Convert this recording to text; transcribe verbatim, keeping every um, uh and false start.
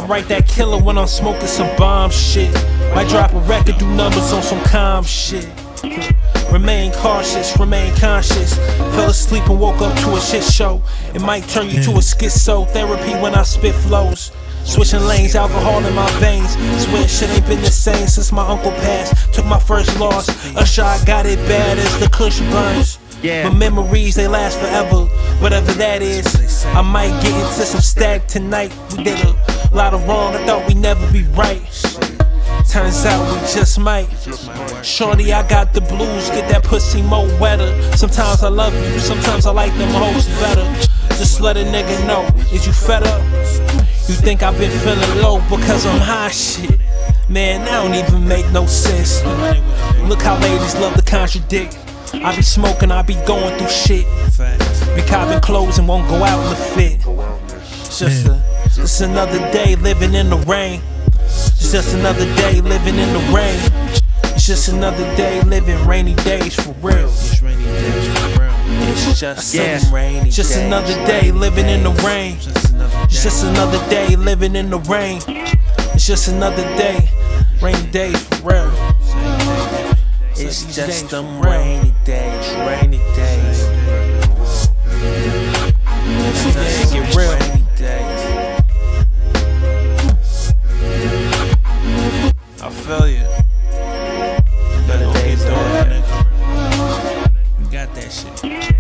write that killer when I'm smoking some bomb shit. Might drop a record, do numbers on some calm shit. Remain cautious, remain conscious. Fell asleep and woke up to a shit show. It might turn you to a schizo. Therapy when I spit flows. Switching lanes, alcohol in my veins. Swear shit ain't been the same since my uncle passed. Took my first loss. Usher, I got it bad as the kush burns. Yeah. But memories, they last forever. Whatever that is. I might get into some stack tonight. We did a lot of wrong, I thought we never be right. Turns out we just might. Shorty, I got the blues, get that pussy more wetter. Sometimes I love you, sometimes I like them hoes better. Just let a nigga know, is you fed up? You think I've been feeling low because I'm high shit? Man, that don't even make no sense. Look how ladies love to contradict. I be smoking, I be going through shit. Be copping clothes and won't go out in the fit. It's just, a, just another day living in the rain. It's just another day living in the rain. It's just another day living rainy days for real. It's rainy days for real. It's just yeah. some rainy Just days, another day living in the rain. It's just another day living in the rain. It's just another day, rainy days for real. It's just them rainy days, rainy days. It's just get real. Rainy days. I feel you. Better days, dog. You got that shit.